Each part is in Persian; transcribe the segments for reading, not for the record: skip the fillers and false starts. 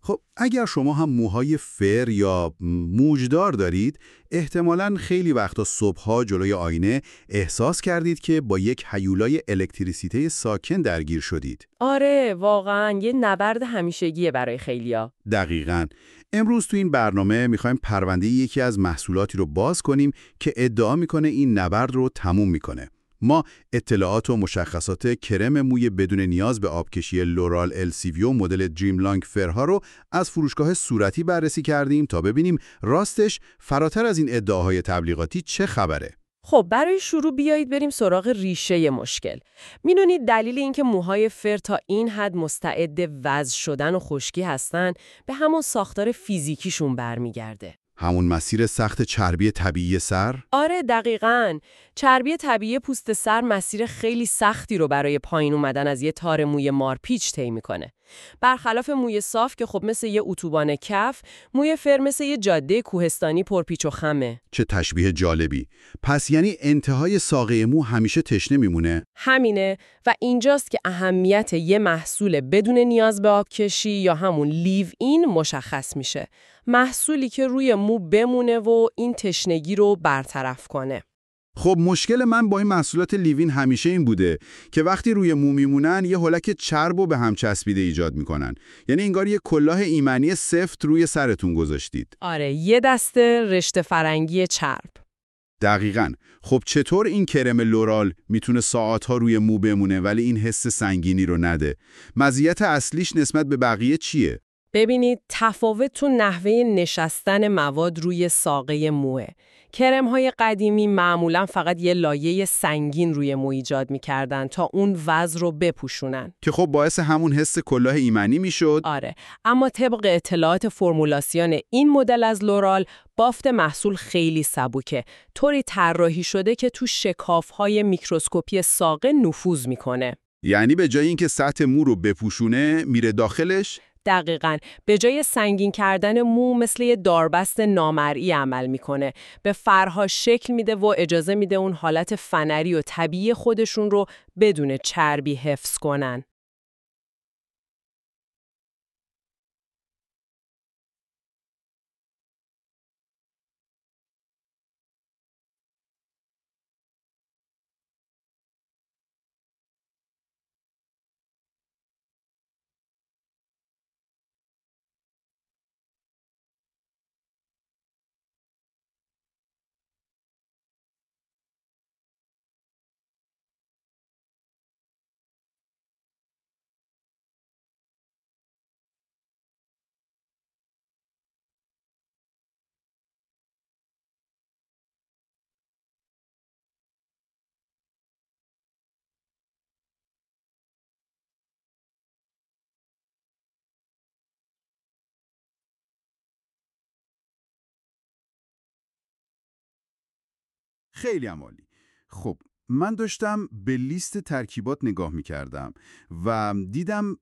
خب اگر شما هم موهای فر یا موجدار دارید، احتمالاً خیلی وقتا صبحها جلوی آینه احساس کردید که با یک هیولای الکتریسیته ساکن درگیر شدید. آره، واقعاً یه نبرد همیشگیه برای خیلیا. دقیقاً. امروز تو این برنامه میخوایم پرونده یکی از محصولاتی رو باز کنیم که ادعا میکنه این نبرد رو تموم میکنه. ما اطلاعات و مشخصات کرم موی بدون نیاز به آبکشی لورال LCV مدل دریم لانگ فرها رو از فروشگاه صورتی بررسی کردیم تا ببینیم راستش فراتر از این ادعاهای تبلیغاتی چه خبره. خب برای شروع بیایید بریم سراغ ریشه مشکل. میدونید دلیل اینکه موهای فر تا این حد مستعد وزن شدن و خشکی هستن به همون ساختار فیزیکیشون برمیگرده. همون مسیر سخت چربی طبیعی سر؟ آره دقیقاً. چربی طبیعی پوست سر مسیر خیلی سختی رو برای پایین اومدن از یه تار موی مارپیچ طی میکنه. برخلاف موی صاف که خب مثل یه اتوبان کف، موی فر مثل یه جاده کوهستانی پرپیچ و خمه. چه تشبیه جالبی. پس یعنی انتهای ساقه مو همیشه تشنه میمونه؟ همینه و اینجاست که اهمیت یه محصول بدون نیاز به آبکشی یا همون لیو این مشخص میشه. محصولی که روی مو بمونه و این تشنگی رو برطرف کنه. خب مشکل من با این محصولات لیوین همیشه این بوده که وقتی روی مو میمونن یه هولک چرب و به هم چسبیده ایجاد میکنن. یعنی انگار یه کلاه ایمنی سفت روی سرتون گذاشتید. آره، یه دسته رشته فرنگی چرب. دقیقاً. خب چطور این کرم لورال میتونه ساعتها روی مو بمونه ولی این حس سنگینی رو نده؟ مزیت اصلیش نسبت به بقیه چیه؟ ببینید تفاوت تو نحوه نشستن مواد روی ساقه موه. کرم‌های قدیمی معمولاً فقط یه لایه سنگین روی مو ایجاد می‌کردن تا اون وزن رو بپوشونن. که خب باعث همون حس کلاه ایمنی میشد. آره، اما طبق اطلاعات فرمولاسیون این مدل از لورال، بافت محصول خیلی سبکه. طوری طراحی شده که تو شکاف‌های میکروسکوپی ساقه نفوذ می‌کنه. یعنی به جای اینکه سطح مو رو بپوشونه میره داخلش؟ دقیقاً. به جای سنگین کردن مو مثل یه داربست نامرئی عمل میکنه. به فرها شکل میده و اجازه میده اون حالت فنری و طبیعی خودشون رو بدون چربی حفظ کنن. خیلی عالی. خب من داشتم به لیست ترکیبات نگاه می‌کردم و دیدم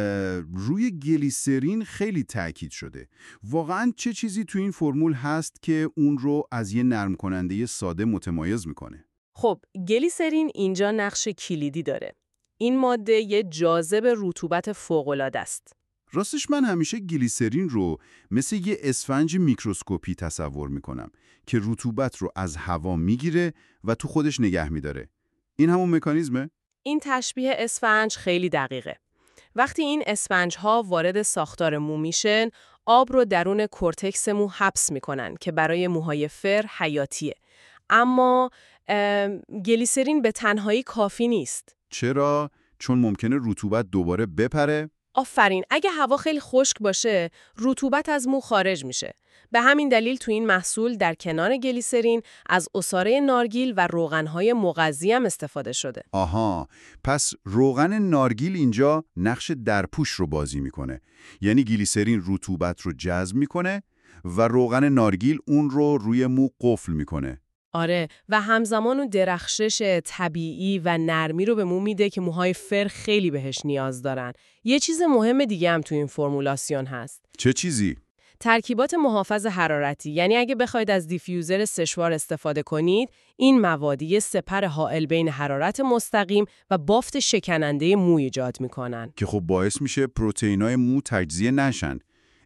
روی گلیسرین خیلی تاکید شده. واقعاً چه چیزی تو این فرمول هست که اون رو از یه نرم کننده ساده متمایز میکنه؟ خب، گلیسرین اینجا نقش کلیدی داره. این ماده یه جاذب رطوبت فوق‌العاده است. راستش من همیشه گلیسرین رو مثل یه اسفنج میکروسکوپی تصور میکنم که رطوبت رو از هوا میگیره و تو خودش نگه میداره. این همون مکانیزمه؟ این تشبیه اسفنج خیلی دقیقه. وقتی این اسفنج‌ها وارد ساختار مو میشن، آب رو درون کورتکس مو حبس میکنن که برای موهای فر حیاتیه. اما گلیسرین به تنهایی کافی نیست. چرا؟ چون ممکنه رطوبت دوباره بپره؟ آفرین، اگه هوا خیلی خشک باشه، رطوبت از مو خارج میشه. به همین دلیل تو این محصول در کنار گلیسرین از عصاره نارگیل و روغن‌های مغذی هم استفاده شده. آها، پس روغن نارگیل اینجا نقش درپوش رو بازی میکنه. یعنی گلیسرین رطوبت رو جذب میکنه و روغن نارگیل اون رو روی مو قفل میکنه. آره، و همزمان اون درخشش طبیعی و نرمی رو به مو میده که موهای فر خیلی بهش نیاز دارن. یه چیز مهم دیگه هم تو این فرمولاسیون هست. چه چیزی؟ ترکیبات محافظ حرارتی. یعنی اگه بخواید از دیفیوزر سشوار استفاده کنید، این مواد یه سپر حائل بین حرارت مستقیم و بافت شکننده مو ایجاد میکنن. که خب باعث میشه پروتئینای مو تجزیه نشن.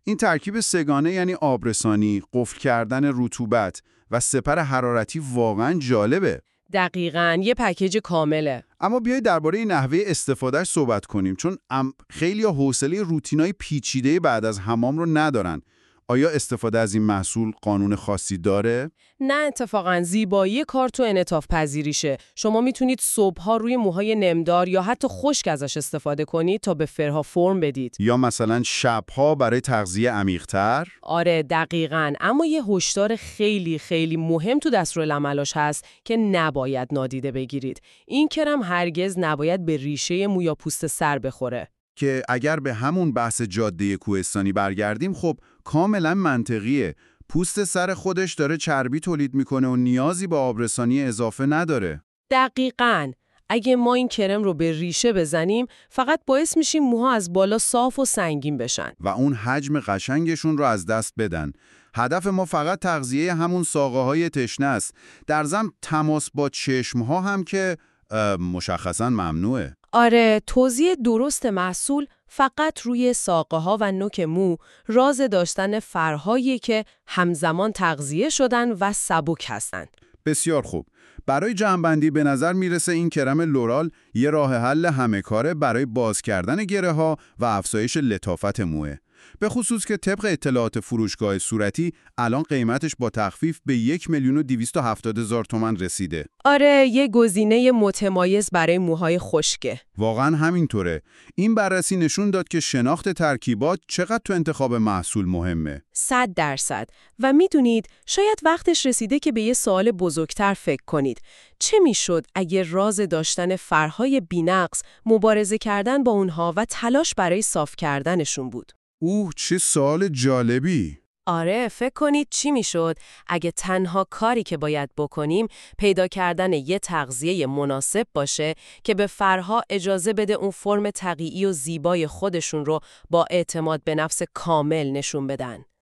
این ترکیب سه‌گانه یعنی آبرسانی، قفل کردن رطوبت و سپر حرارتی واقعاً جالبه. دقیقاً یه پکیج کامله. اما بیایید درباره نحوه استفادهش صحبت کنیم، چون خیلی‌ها حوصله روتینای پیچیده بعد از حمام رو ندارن. آیا استفاده از این محصول قانون خاصی داره؟ نه، اتفاقاً زیبایی کار تو انعطاف پذیریشه. شما میتونید صبح‌ها روی موهای نمدار یا حتی خشک ازش استفاده کنید تا به فرها فرم بدید. یا مثلا شب‌ها برای تغذیه عمیق‌تر؟ آره دقیقاً، اما یه هشدار خیلی خیلی مهم تو دستورالعملاش هست که نباید نادیده بگیرید. این کرم هرگز نباید به ریشه مو یا پوست سر بخوره. که اگر به همون بحث جاده کوهستانی برگردیم، خب کاملا منطقیه. پوست سر خودش داره چربی تولید میکنه و نیازی به آبرسانی اضافه نداره. دقیقاً. اگه ما این کرم رو به ریشه بزنیم، فقط باعث میشیم موها از بالا صاف و سنگین بشن و اون حجم قشنگشون رو از دست بدن. هدف ما فقط تغذیه همون ساقه‌های تشنه است. در ضمن تماس با چشم‌ها هم که مشخصاً ممنوعه. آره، توزیع درست محصول فقط روی ساقه‌ها و نوک مو راز داشتن فرهایی که همزمان تغذیه شدن و سبک هستن. بسیار خوب. برای جمع‌بندی به نظر میرسه این کرم لورال یه راه حل همه کاره برای باز کردن گره‌ها و افزایش لطافت موه. به خصوص که طبق اطلاعات فروشگاه صورتی الان قیمتش با تخفیف به 1,270,000 تومان رسیده. آره، یه گزینه متمایز برای موهای خشکه. واقعا همینطوره. این بررسی نشون داد که شناخت ترکیبات چقدر تو انتخاب محصول مهمه. 100%. و میدونید شاید وقتش رسیده که به یه سوال بزرگتر فکر کنید. چه میشد اگه راز داشتن فرهای بی‌نقص، مبارزه کردن با اونها و تلاش برای صاف کردنشون بود؟ چه سوال جالبی! آره، فکر کنید چی میشد اگه تنها کاری که باید بکنیم پیدا کردن یه تغذیه مناسب باشه که به فرها اجازه بده اون فرم طبیعی و زیبای خودشون رو با اعتماد به نفس کامل نشون بدن.